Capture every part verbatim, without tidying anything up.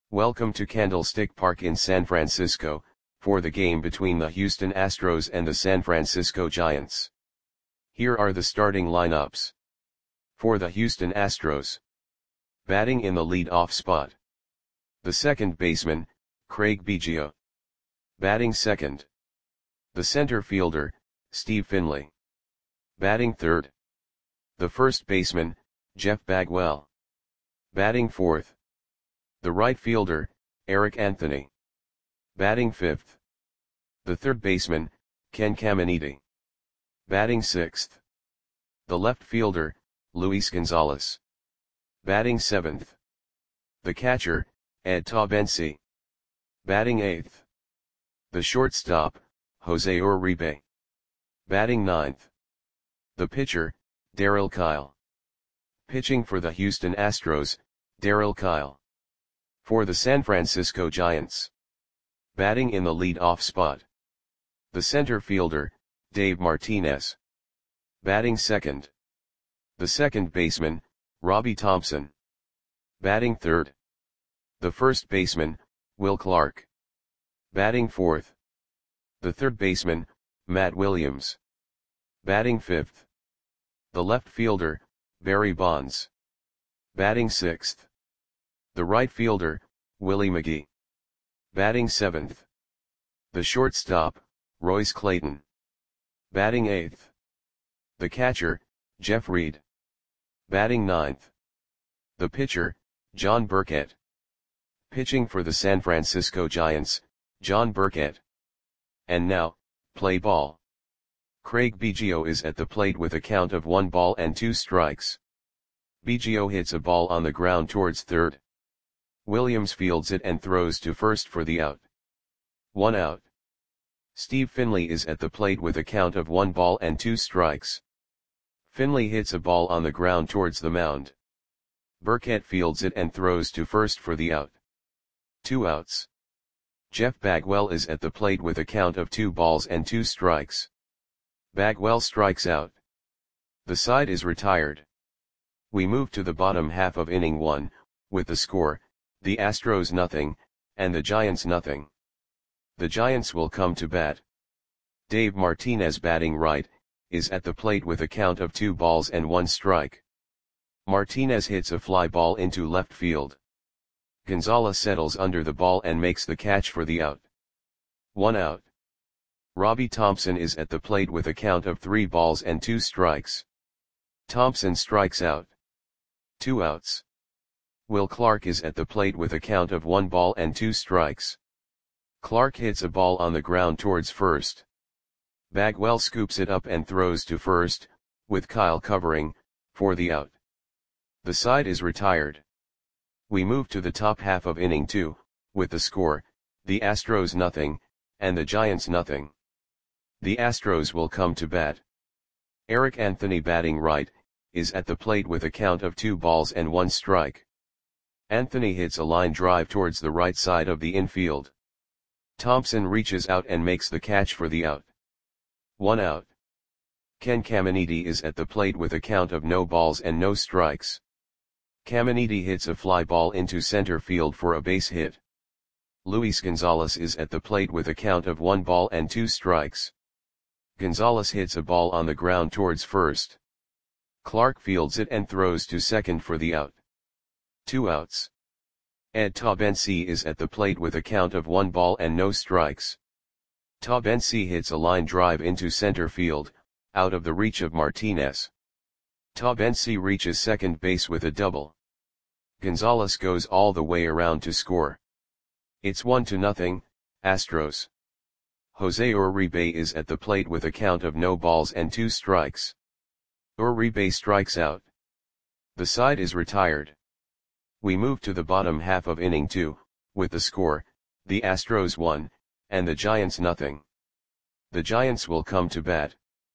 Welcome to Candlestick Park in San Francisco, for the game between the Houston Astros and the San Francisco Giants. Here are the starting lineups. For the Houston Astros. Batting in the lead-off spot. The second baseman, Craig Biggio. Batting second. The center fielder, Steve Finley. Batting third. The first baseman, Jeff Bagwell. Batting fourth. The right fielder, Eric Anthony. Batting fifth. The third baseman, Ken Caminiti. Batting sixth. The left fielder, Luis Gonzalez. Batting seventh. The catcher, Ed Taubensee. Batting eighth. The shortstop, Jose Uribe. Batting ninth. The pitcher, Darryl Kile. Pitching for the Houston Astros, Darryl Kile. For the San Francisco Giants. Batting in the lead-off spot. The center fielder, Dave Martinez. Batting second. The second baseman, Robbie Thompson. Batting third. The first baseman, Will Clark. Batting fourth. The third baseman, Matt Williams. Batting fifth. The left fielder, Barry Bonds. Batting sixth. The right fielder, Willie McGee. Batting seventh. The shortstop, Royce Clayton. Batting eighth. The catcher, Jeff Reed. Batting ninth. The pitcher, John Burkett. Pitching for the San Francisco Giants, John Burkett. And now, play ball. Craig Biggio is at the plate with a count of one ball and two strikes. Biggio hits a ball on the ground towards third. Williams fields it and throws to first for the out. One out. Steve Finley is at the plate with a count of one ball and two strikes. Finley hits a ball on the ground towards the mound. Burkett fields it and throws to first for the out. Two outs. Jeff Bagwell is at the plate with a count of two balls and two strikes. Bagwell strikes out. The side is retired. We move to the bottom half of inning one, with the score, the Astros nothing, and the Giants nothing. The Giants will come to bat. Dave Martinez, batting right, is at the plate with a count of two balls and one strike. Martinez hits a fly ball into left field. Gonzalez settles under the ball and makes the catch for the out. One out. Robbie Thompson is at the plate with a count of three balls and two strikes. Thompson strikes out. Two outs. Will Clark is at the plate with a count of one ball and two strikes. Clark hits a ball on the ground towards first. Bagwell scoops it up and throws to first, with Kile covering, for the out. The side is retired. We move to the top half of inning two, with the score, the Astros nothing, and the Giants nothing. The Astros will come to bat. Eric Anthony, batting right, is at the plate with a count of two balls and one strike. Anthony hits a line drive towards the right side of the infield. Thompson reaches out and makes the catch for the out. One out. Ken Caminiti is at the plate with a count of no balls and no strikes. Caminiti hits a fly ball into center field for a base hit. Luis Gonzalez is at the plate with a count of one ball and two strikes. Gonzalez hits a ball on the ground towards first. Clark fields it and throws to second for the out. Two outs. Ed Taubensee is at the plate with a count of one ball and no strikes. Taubensee hits a line drive into center field, out of the reach of Martinez. Taubensee reaches second base with a double. Gonzalez goes all the way around to score. It's one to nothing, Astros. Jose Uribe is at the plate with a count of no balls and two strikes. Uribe strikes out. The side is retired. We move to the bottom half of inning two, with the score, the Astros one, and the Giants nothing. The Giants will come to bat.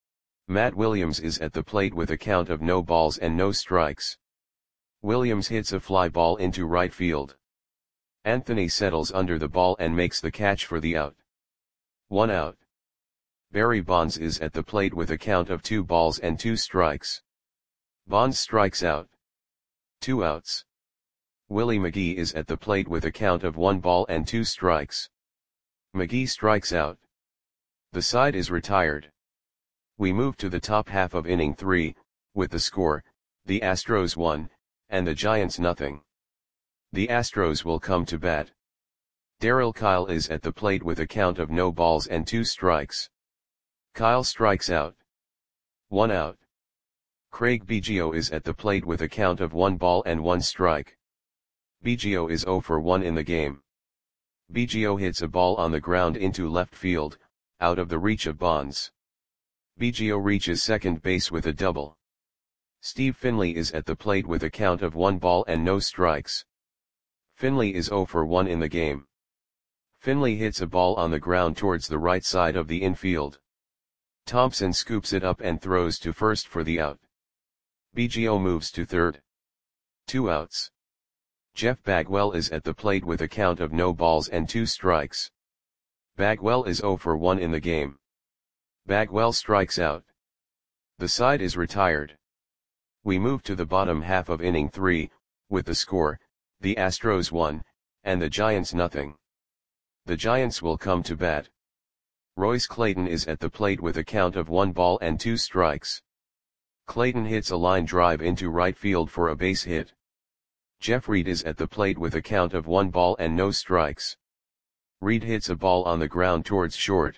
Matt Williams is at the plate with a count of no balls and no strikes. Williams hits a fly ball into right field. Anthony settles under the ball and makes the catch for the out. One out. Barry Bonds is at the plate with a count of two balls and two strikes. Bonds strikes out. Two outs. Willie McGee is at the plate with a count of one ball and two strikes. McGee strikes out. The side is retired. We move to the top half of inning three, with the score, the Astros one, and the Giants nothing. The Astros will come to bat. Darryl Kile is at the plate with a count of no balls and two strikes. Kile strikes out. One out. Craig Biggio is at the plate with a count of one ball and one strike. Biggio is zero for one in the game. Biggio hits a ball on the ground into left field, out of the reach of Bonds. Biggio reaches second base with a double. Steve Finley is at the plate with a count of one ball and no strikes. Finley is zero for one in the game. Finley hits a ball on the ground towards the right side of the infield. Thompson scoops it up and throws to first for the out. Biggio moves to third. Two outs. Jeff Bagwell is at the plate with a count of no balls and two strikes. Bagwell is zero for one in the game. Bagwell strikes out. The side is retired. We move to the bottom half of inning three, with the score, the Astros one, and the Giants nothing. The Giants will come to bat. Royce Clayton is at the plate with a count of one ball and two strikes. Clayton hits a line drive into right field for a base hit. Jeff Reed is at the plate with a count of one ball and no strikes. Reed hits a ball on the ground towards short.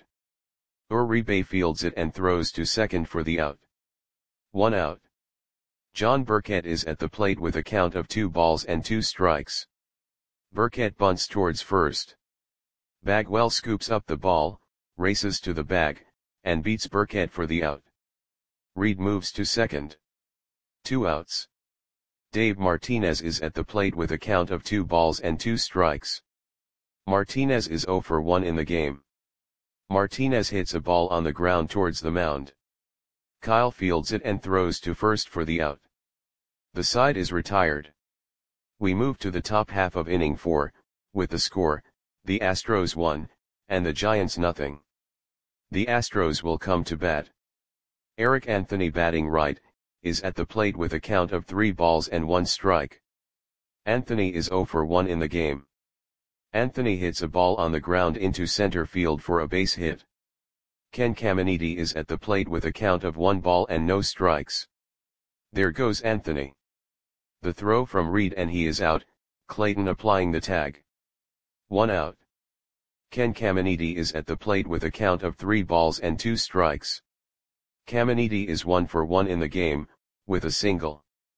Uribe fields it and throws to second for the out. One out. John Burkett is at the plate with a count of two balls and two strikes. Burkett bunts towards first. Bagwell scoops up the ball, races to the bag, and beats Burkett for the out. Reed moves to second. Two outs. Dave Martinez is at the plate with a count of two balls and two strikes. Martinez is zero for one in the game. Martinez hits a ball on the ground towards the mound. Kile fields it and throws to first for the out. The side is retired. We move to the top half of inning four, with the score, the Astros one, and the Giants nothing. The Astros will come to bat. Eric Anthony batting right, is at the plate with a count of three balls and one strike. Anthony is zero for one in the game. Anthony hits a ball on the ground into center field for a base hit. Ken Caminiti is at the plate with a count of one ball and no strikes. There goes Anthony. The throw from Reed and he is out, Clayton applying the tag. One out. Ken Caminiti is at the plate with a count of three balls and two strikes. Caminiti is one for one in the game, with a single.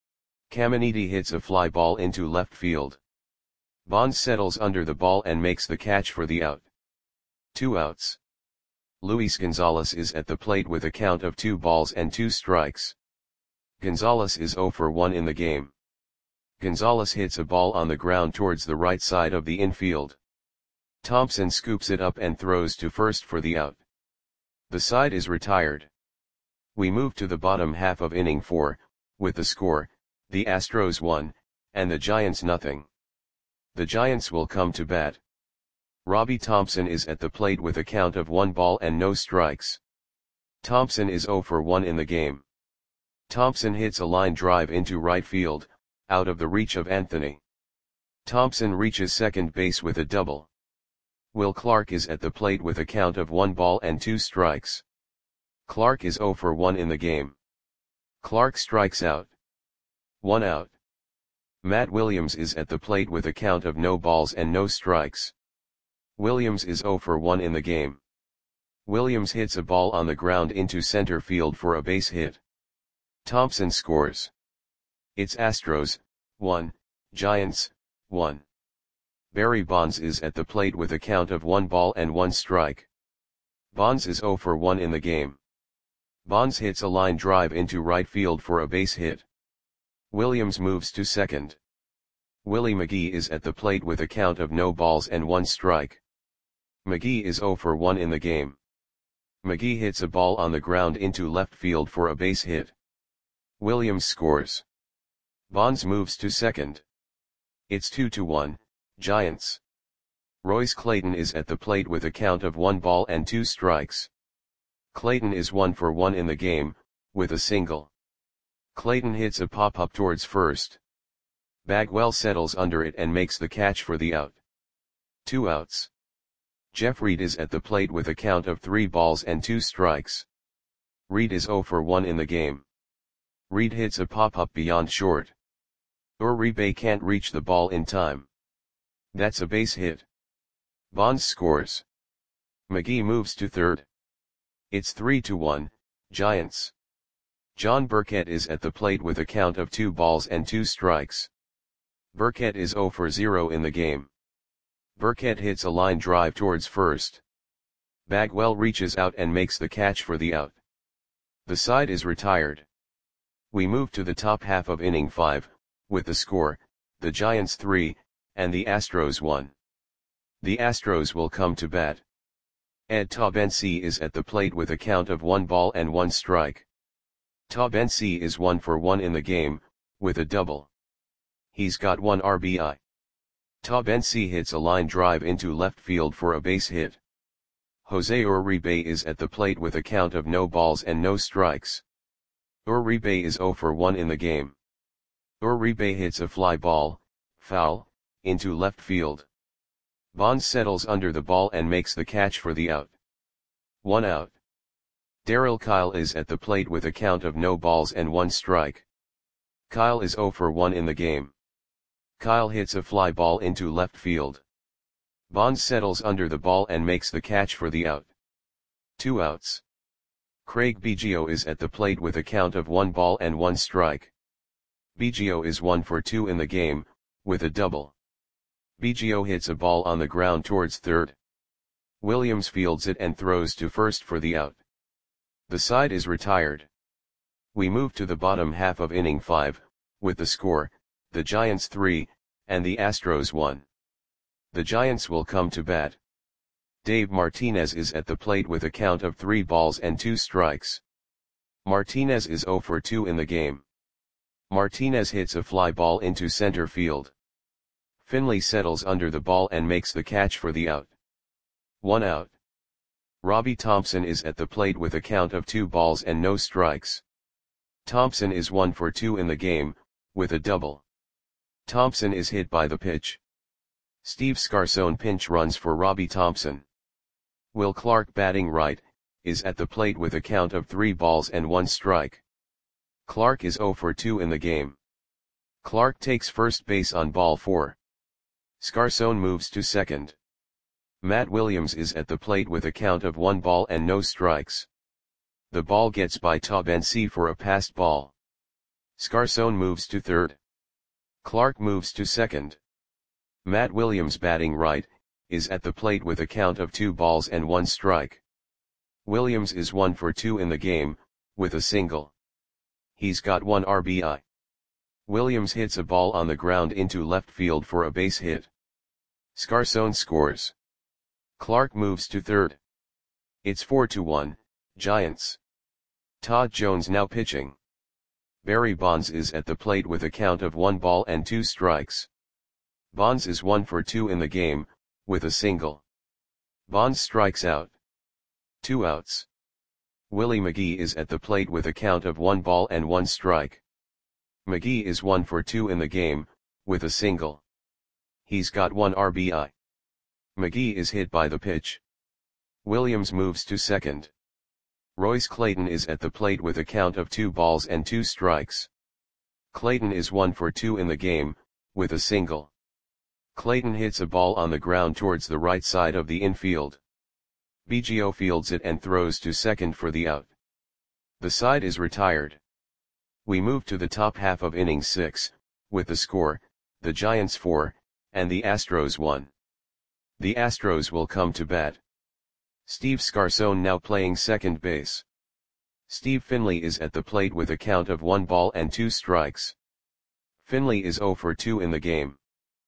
Caminiti hits a fly ball into left field. Bonds settles under the ball and makes the catch for the out. Two outs. Luis Gonzalez is at the plate with a count of two balls and two strikes. Gonzalez is zero for one in the game. Gonzalez hits a ball on the ground towards the right side of the infield. Thompson scoops it up and throws to first for the out. The side is retired. We move to the bottom half of inning four, with the score, the Astros one, and the Giants nothing. The Giants will come to bat. Robbie Thompson is at the plate with a count of one ball and no strikes. Thompson is zero for one in the game. Thompson hits a line drive into right field, out of the reach of Anthony. Thompson reaches second base with a double. Will Clark is at the plate with a count of one ball and two strikes. Clark is zero for one in the game. Clark strikes out. One out. Matt Williams is at the plate with a count of no balls and no strikes. Williams is zero for one in the game. Williams hits a ball on the ground into center field for a base hit. Thompson scores. It's Astros, one, Giants, one. Barry Bonds is at the plate with a count of one ball and one strike. Bonds is zero for one in the game. Bonds hits a line drive into right field for a base hit. Williams moves to second. Willie McGee is at the plate with a count of no balls and one strike. McGee is zero for one in the game. McGee hits a ball on the ground into left field for a base hit. Williams scores. Bonds moves to second. It's two to one, Giants. Royce Clayton is at the plate with a count of one ball and two strikes. Clayton is one for one in the game, with a single. Clayton hits a pop-up towards first. Bagwell settles under it and makes the catch for the out. Two outs. Jeff Reed is at the plate with a count of three balls and two strikes. Reed is oh for one in the game. Reed hits a pop-up beyond short. Uribe can't reach the ball in time. That's a base hit. Bonds scores. McGee moves to third. It's three to one, Giants. John Burkett is at the plate with a count of two balls and two strikes. Burkett is oh for zero in the game. Burkett hits a line drive towards first. Bagwell reaches out and makes the catch for the out. The side is retired. We move to the top half of inning five, with the score, the Giants three, and the Astros one. The Astros will come to bat. Ed Taubensee is at the plate with a count of one ball and one strike. Taubensee is one for one in the game, with a double. He's got one R B I. Taubensee hits a line drive into left field for a base hit. Jose Uribe is at the plate with a count of no balls and no strikes. Uribe is oh for one in the game. Uribe hits a fly ball, foul, into left field. Bonds settles under the ball and makes the catch for the out. One out. Darryl Kile is at the plate with a count of no balls and one strike. Kile is oh for one in the game. Kile hits a fly ball into left field. Bonds settles under the ball and makes the catch for the out. Two outs. Craig Biggio is at the plate with a count of one ball and one strike. Biggio is one for two in the game, with a double. Biggio hits a ball on the ground towards third. Williams fields it and throws to first for the out. The side is retired. We move to the bottom half of inning five, with the score, the Giants three, and the Astros one. The Giants will come to bat. Dave Martinez is at the plate with a count of three balls and two strikes. Martinez is oh for two in the game. Martinez hits a fly ball into center field. Finley settles under the ball and makes the catch for the out. One out. Robbie Thompson is at the plate with a count of two balls and no strikes. Thompson is one for two in the game, with a double. Thompson is hit by the pitch. Steve Scarson pinch runs for Robbie Thompson. Will Clark, batting right, is at the plate with a count of three balls and one strike. Clark is oh for two in the game. Clark takes first base on ball four. Scarson moves to second. Matt Williams is at the plate with a count of one ball and no strikes. The ball gets by Taubensee for a passed ball. Scarson moves to third. Clark moves to second. Matt Williams, batting right, is at the plate with a count of two balls and one strike. Williams is one for two in the game, with a single. He's got one R B I. Williams hits a ball on the ground into left field for a base hit. Scarson scores. Clark moves to third. It's four to one, Giants. Todd Jones now pitching. Barry Bonds is at the plate with a count of one ball and two strikes. Bonds is one for two in the game, with a single. Bonds strikes out. Two outs. Willie McGee is at the plate with a count of one ball and one strike. McGee is one for two in the game, with a single. He's got one R B I. McGee is hit by the pitch. Williams moves to second. Royce Clayton is at the plate with a count of two balls and two strikes. Clayton is one for two in the game, with a single. Clayton hits a ball on the ground towards the right side of the infield. Biggio fields it and throws to second for the out. The side is retired. We move to the top half of inning six, with the score, the Giants four, and the Astros one. The Astros will come to bat. Steve Scarson now playing second base. Steve Finley is at the plate with a count of one ball and two strikes. Finley is oh for two in the game.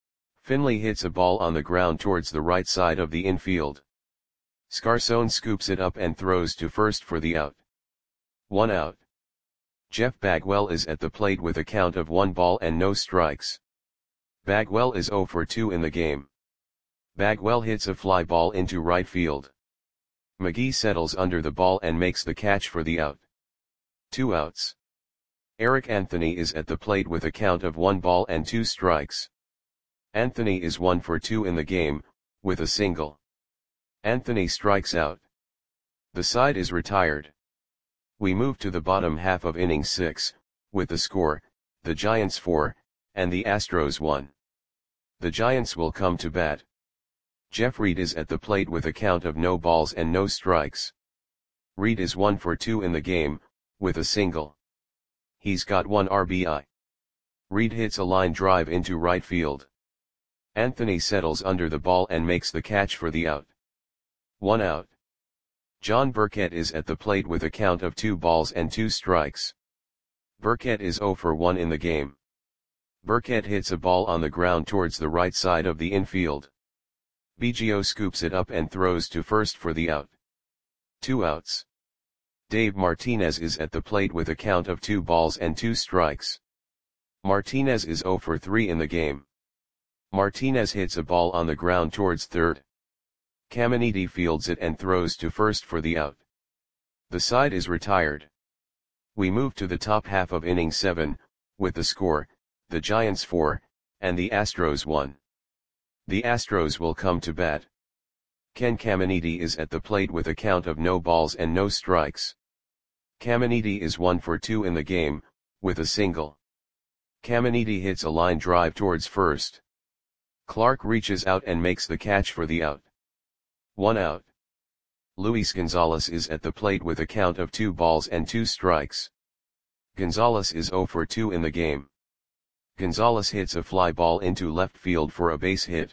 Finley hits a ball on the ground towards the right side of the infield. Scarson scoops it up and throws to first for the out. One out. Jeff Bagwell is at the plate with a count of one ball and no strikes. Bagwell is oh for two in the game. Bagwell hits a fly ball into right field. McGee settles under the ball and makes the catch for the out. Two outs. Eric Anthony is at the plate with a count of one ball and two strikes. Anthony is one for two in the game, with a single. Anthony strikes out. The side is retired. We move to the bottom half of inning six, with the score, the Giants four, and the Astros one. The Giants will come to bat. Jeff Reed is at the plate with a count of no balls and no strikes. Reed is one for two in the game, with a single. He's got one R B I. Reed hits a line drive into right field. Anthony settles under the ball and makes the catch for the out. One out. John Burkett is at the plate with a count of two balls and two strikes. Burkett is zero for one in the game. Burkett hits a ball on the ground towards the right side of the infield. Biggio scoops it up and throws to first for the out. Two outs. Dave Martinez is at the plate with a count of two balls and two strikes. Martinez is zero for three in the game. Martinez hits a ball on the ground towards third. Caminiti fields it and throws to first for the out. The side is retired. We move to the top half of inning seven, with the score, the Giants four, and the Astros one. The Astros will come to bat. Ken Caminiti is at the plate with a count of no balls and no strikes. Caminiti is one for two in the game, with a single. Caminiti hits a line drive towards first. Clark reaches out and makes the catch for the out. One out. Luis Gonzalez is at the plate with a count of two balls and two strikes. Gonzalez is zero for two in the game. Gonzalez hits a fly ball into left field for a base hit.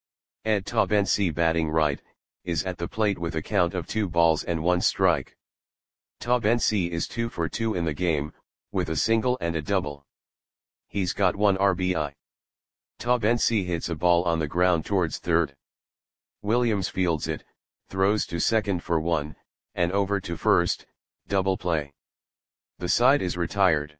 Ed Taubensee, batting right, is at the plate with a count of two balls and one strike. Taubensee is two for two in the game, with a single and a double. He's got one R B I. Taubensee hits a ball on the ground towards third. Williams fields it, throws to second for one, and over to first, double play. The side is retired.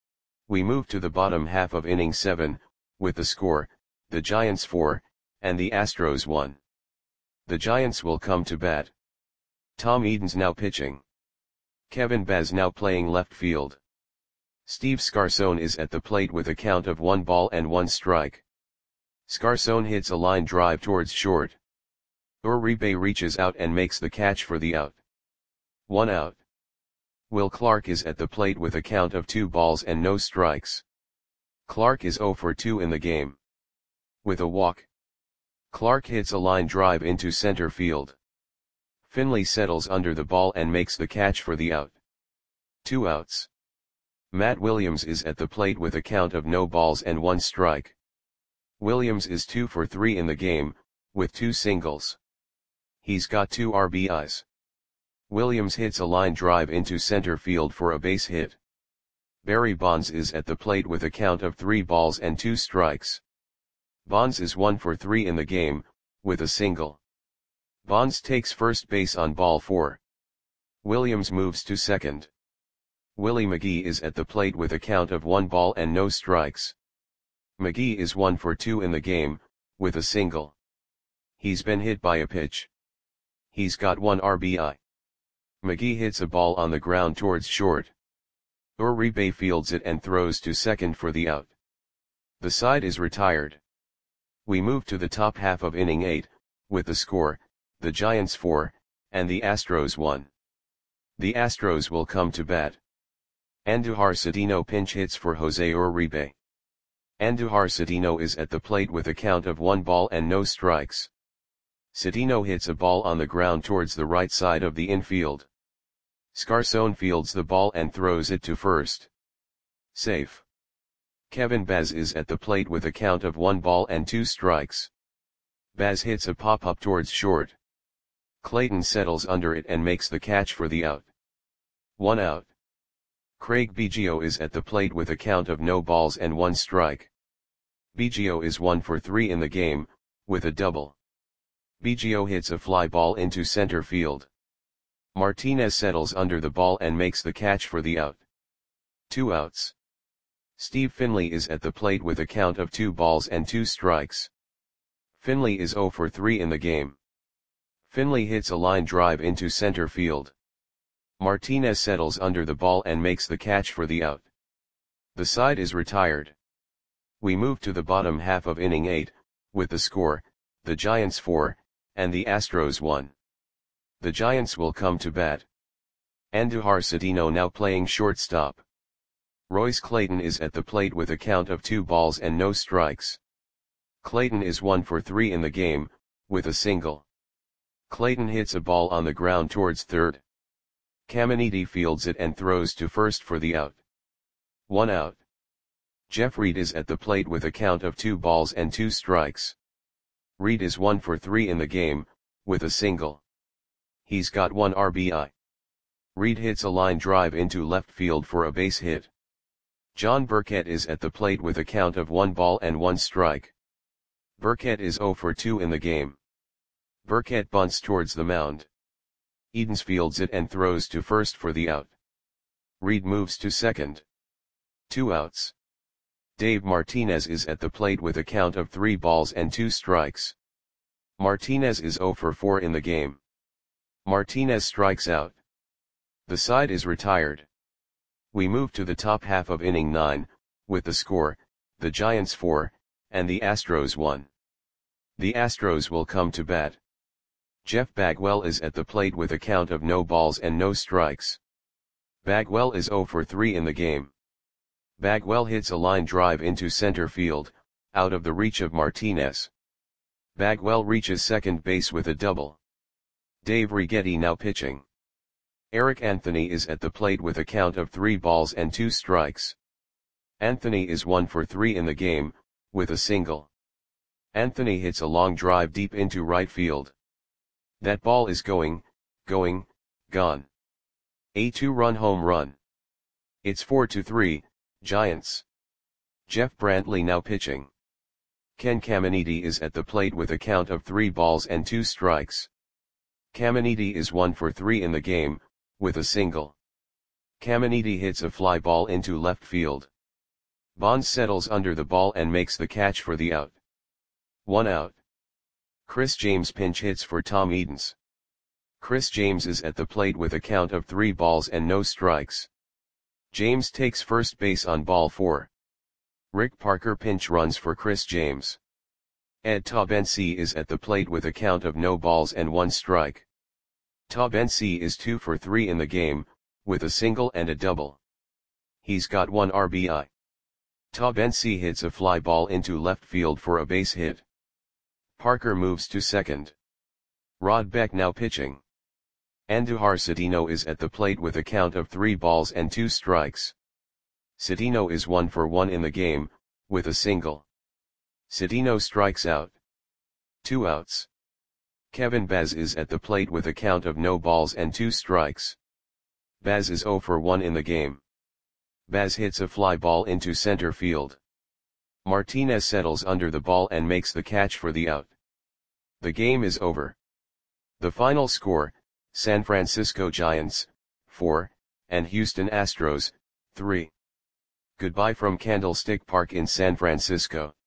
We move to the bottom half of inning seven, with the score, the Giants four, and the Astros one. The Giants will come to bat. Tom Eden's now pitching. Kevin Baz now playing left field. Steve Scarson is at the plate with a count of one ball and one strike. Scarson hits a line drive towards short. Uribe reaches out and makes the catch for the out. One out. Will Clark is at the plate with a count of two balls and no strikes. Clark is zero for two in the game. With a walk. Clark hits a line drive into center field. Finley settles under the ball and makes the catch for the out. Two outs. Matt Williams is at the plate with a count of no balls and one strike. Williams is two for three in the game, with two singles. He's got two R B Is. Williams hits a line drive into center field for a base hit. Barry Bonds is at the plate with a count of three balls and two strikes. Bonds is one for three in the game, with a single. Bonds takes first base on ball four. Williams moves to second. Willie McGee is at the plate with a count of one ball and no strikes. McGee is one for two in the game, with a single. He's been hit by a pitch. He's got one R B I. McGee hits a ball on the ground towards short. Uribe fields it and throws to second for the out. The side is retired. We move to the top half of inning eight, with the score, the Giants four, and the Astros one. The Astros will come to bat. Andujar Cedeno pinch hits for Jose Uribe. Andujar Cedeno is at the plate with a count of one ball and no strikes. Cedeno hits a ball on the ground towards the right side of the infield. Scarson fields the ball and throws it to first. Safe. Kevin Baz is at the plate with a count of one ball and two strikes. Baz hits a pop-up towards short. Clayton settles under it and makes the catch for the out. One out. Craig Biggio is at the plate with a count of no balls and one strike. Biggio is one for three in the game, with a double. Biggio hits a fly ball into center field. Martinez settles under the ball and makes the catch for the out. Two outs. Steve Finley is at the plate with a count of two balls and two strikes. Finley is zero for three in the game. Finley hits a line drive into center field. Martinez settles under the ball and makes the catch for the out. The side is retired. We move to the bottom half of inning eight, with the score, the Giants four, and the Astros one. The Giants will come to bat. Andujar Cedeno now playing shortstop. Royce Clayton is at the plate with a count of two balls and no strikes. Clayton is one for three in the game, with a single. Clayton hits a ball on the ground towards third. Caminiti fields it and throws to first for the out. One out. Jeff Reed is at the plate with a count of two balls and two strikes. Reed is one for three in the game, with a single. He's got one R B I. Reed hits a line drive into left field for a base hit. John Burkett is at the plate with a count of one ball and one strike. Burkett is zero for two in the game. Burkett bunts towards the mound. Edens fields it and throws to first for the out. Reed moves to second. Two outs. Dave Martinez is at the plate with a count of three balls and two strikes. Martinez is zero for four in the game. Martinez strikes out. The side is retired. We move to the top half of inning nine, with the score, the Giants four, and the Astros one. The Astros will come to bat. Jeff Bagwell is at the plate with a count of no balls and no strikes. Bagwell is zero for three in the game. Bagwell hits a line drive into center field, out of the reach of Martinez. Bagwell reaches second base with a double. Dave Righetti now pitching. Eric Anthony is at the plate with a count of three balls and two strikes. Anthony is one for three in the game, with a single. Anthony hits a long drive deep into right field. That ball is going, going, gone. A two-run home run. It's four to three, Giants. Jeff Brantley now pitching. Ken Caminiti is at the plate with a count of three balls and two strikes. Caminiti is one for three in the game, with a single. Caminiti hits a fly ball into left field. Bonds settles under the ball and makes the catch for the out. One out. Chris James pinch hits for Tom Edens. Chris James is at the plate with a count of three balls and no strikes. James takes first base on ball four. Rick Parker pinch runs for Chris James. Ed Taubensee is at the plate with a count of no balls and one strike. Taubensee is two for three in the game, with a single and a double. He's got one R B I. Taubensee hits a fly ball into left field for a base hit. Parker moves to second. Rod Beck now pitching. Andujar Cedeno is at the plate with a count of three balls and two strikes. Cedeno is one for one in the game, with a single. Cedeno strikes out. Two outs. Kevin Baz is at the plate with a count of no balls and two strikes. Baz is zero for one in the game. Baz hits a fly ball into center field. Martinez settles under the ball and makes the catch for the out. The game is over. The final score, San Francisco Giants, four, and Houston Astros, three. Goodbye from Candlestick Park in San Francisco.